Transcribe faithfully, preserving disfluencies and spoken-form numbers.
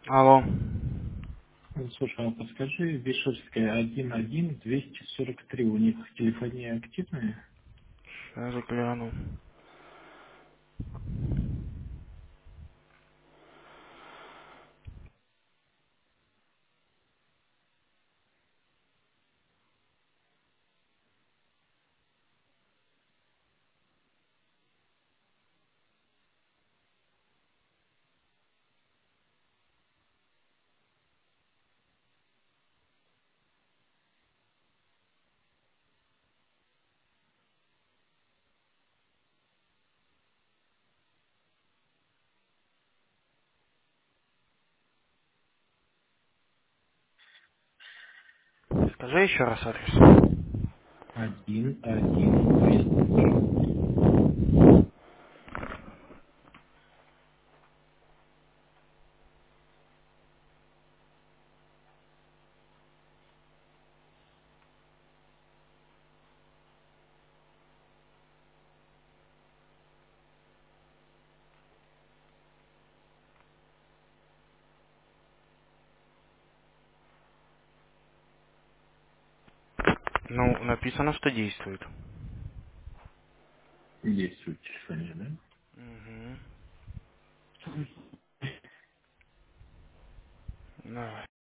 Алло. Ну, слушай, а подскажи, Вишерская один один двести сорок три, у них телефония активная? Сейчас загляну. Скажи еще раз адрес. один один двести сорок три. Ну, написано, что действует. Действует телефония, да? Угу. Давай.